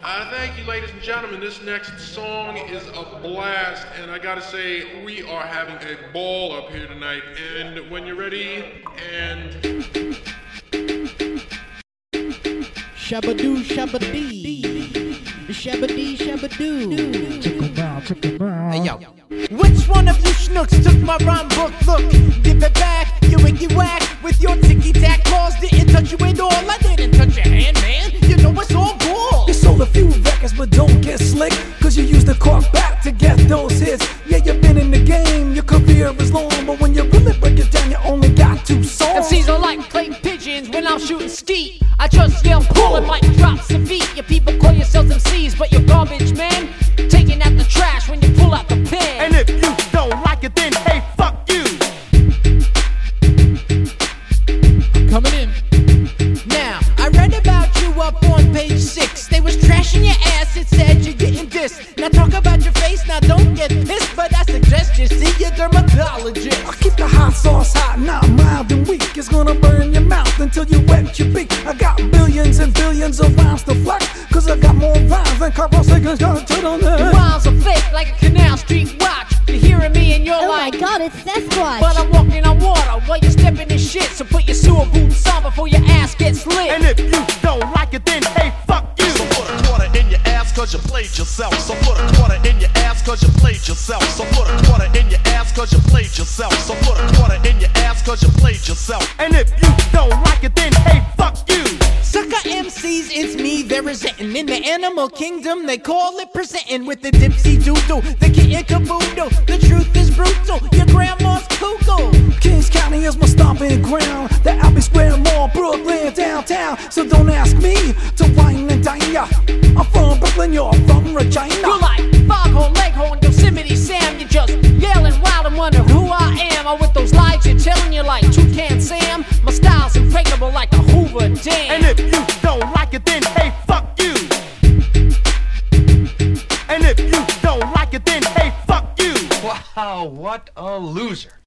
Thank you, ladies and gentlemen. This next song is a blast, and I gotta say, we are having a ball up here tonight. And when you're ready, and Shabadoo, shabadee, shabadee, shabadoo. Check 'em out. Hey yo, which one of you schnooks took my rhyme book? Look, give it back, you wicky whack. With your ticky-tack claws, didn't touch you at all. I didn't touch your hand, man. You know it's all cool. You sold a few records, but don't get slick, cause you used the cork back to get those hits. Yeah, you've been in the game, your career is long, but when you really break it down, you only got 2 songs. MCs are like clay pigeons when I'm shooting skeet. I just yell pull and mic drops the beat. You people call yourselves MCs, but you're garbage, man. Taking out the trash when you pull out the pen. And if you don't like it, then hey, fuck you. Coming in. Now, I read about you up on page 6. They was trashing your ass, it said you're getting dissed. Now talk about your face, now don't get pissed, but I suggest you see your dermatologist. I keep the hot sauce hot, not mild and weak. It's gonna burn your mouth until you wet your beak. I got billions and billions of rhymes to flex, cause I got more rhymes than Carl Sagan's got a turtleneck. Your rhymes are fake like a Canal Street watch. You're hearing me and you're Oh like, my god, it's Sasquatch! but I'm walking on water while you're stepping in shit. So put your sewer boots on before your ass gets lit. And if you don't like it, then hey, fuck you. So put a quarter in your ass cause you played yourself. So put a quarter in your ass cause you played yourself. So put a quarter in your ass cause you played yourself. So put a quarter in your ass cause you played yourself. And if you don't like it, then hey, fuck you. Sucker MCs, it's me, they're resenting. In the animal kingdom, they call it presenting. With the dipsy doodle, the kitten caboodle. The truth is brutal, your grandma's cuckoo. Kings County is my stomping ground. The Albee Square Mall, Brooklyn, downtown. So don't ask me to wine and dine ya. I'm from Brooklyn, you're from Regina. You're like Foghorn, Leghorn, Yosemite Sam. You're just yelling wild and wonder who I am. Or with those lies you're telling, you're like Toucan Sam. My style's impregnable like the Hoover Dam. And if you don't like it, then hey, fuck you. And if you don't like it, then hey, fuck you. Wow, what a loser.